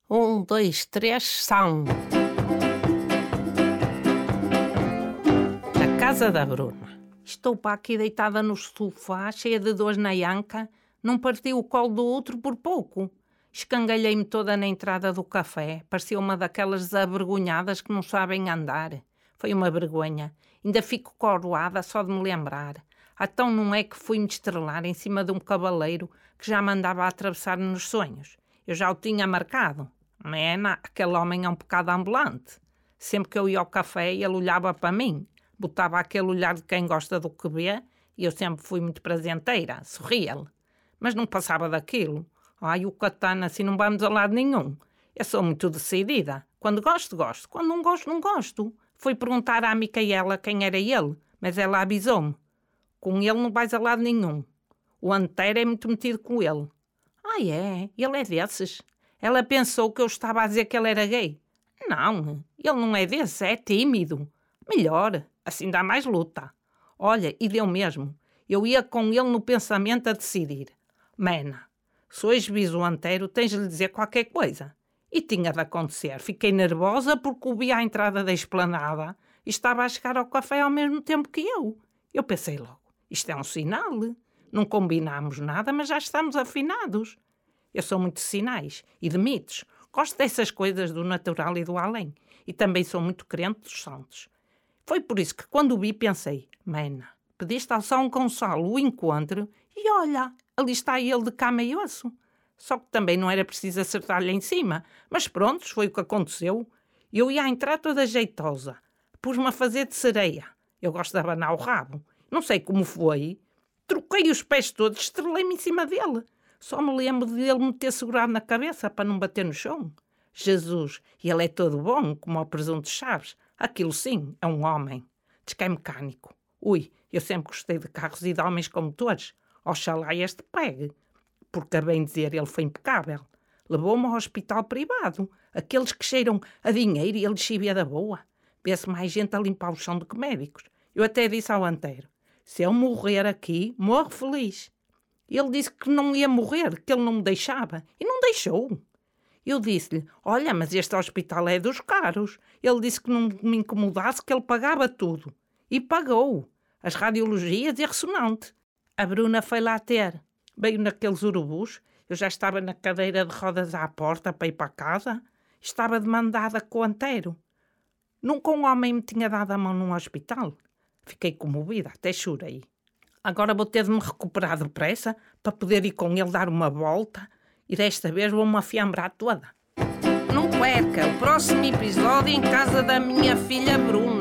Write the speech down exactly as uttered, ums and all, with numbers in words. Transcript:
Um, dois, três, são. A casa da Bruna. Estou para aqui deitada no sofá, cheia de dores na anca. Não parti o colo do outro por pouco. Escangalhei-me toda na entrada do café. Parecia uma daquelas desavergonhadas que não sabem andar. Foi uma vergonha. Ainda fico coroada só de me lembrar. Então não é que fui-me estrelar em cima de um cavaleiro que já me andava a atravessar nos sonhos. Eu já o tinha marcado. Mena, aquele homem é um pecado ambulante. Sempre que eu ia ao café, ele olhava para mim. Botava aquele olhar de quem gosta do que vê e eu sempre fui muito prazenteira. Sorria-lhe. Mas não passava daquilo. Ai, o Catana, assim não vamos a lado nenhum. Eu sou muito decidida. Quando gosto, gosto. Quando não gosto, não gosto. Fui perguntar à Micaela quem era ele, mas ela avisou-me. Com ele não vais a lado nenhum. O Antero é muito metido com ele. Ah, é? Ele é desses? Ela pensou que eu estava a dizer que ele era gay. Não, ele não é desse, é tímido. Melhor, assim dá mais luta. Olha, e deu mesmo. Eu ia com ele no pensamento a decidir. Mena, se hoje vis o Antero, tens de lhe dizer qualquer coisa. E tinha de acontecer. Fiquei nervosa porque o vi à entrada da esplanada e estava a chegar ao café ao mesmo tempo que eu. Eu pensei logo, isto é um sinal. Não combinámos nada, mas já estamos afinados. Eu sou muito de sinais e de mitos. Gosto dessas coisas do natural e do além. E também sou muito crente dos santos. Foi por isso que quando o vi pensei, Mena, pediste ao São Gonçalo o encontro e olha, ali está ele de cama e osso. Só que também não era preciso acertar-lhe em cima. Mas pronto, foi o que aconteceu. Eu ia entrar toda jeitosa. Pus-me a fazer de sereia. Eu gosto de abanar o rabo. Não sei como foi. Troquei os pés todos, estrelei-me em cima dele. Só me lembro de ele me ter segurado na cabeça para não bater no chão. Jesus, ele é todo bom, como ao presunto de Chaves. Aquilo sim, é um homem. Diz que é mecânico. Ui, eu sempre gostei de carros e de homens com motores. Oxalá este pegue. Porque, a bem dizer, ele foi impecável. Levou-me ao hospital privado. Aqueles que cheiram a dinheiro e a lexívia da boa. Vê-se mais gente a limpar o chão do que médicos. Eu até disse ao Antero, se eu morrer aqui, morro feliz. Ele disse que não ia morrer, que ele não me deixava. E não deixou. Eu disse-lhe, olha, mas este hospital é dos caros. Ele disse que não me incomodasse, que ele pagava tudo. E pagou. As radiologias e a ressonante. A Bruna foi lá ter. Veio naqueles urubus. Eu já estava na cadeira de rodas à porta para ir para casa. Estava demandada com o Antero. Nunca um homem me tinha dado a mão num hospital. Fiquei comovida, até chorei. Agora vou ter de me recuperar depressa para poder ir com ele dar uma volta e desta vez vou-me afiambrar toda. Não perca o próximo episódio em casa da minha filha Bruna.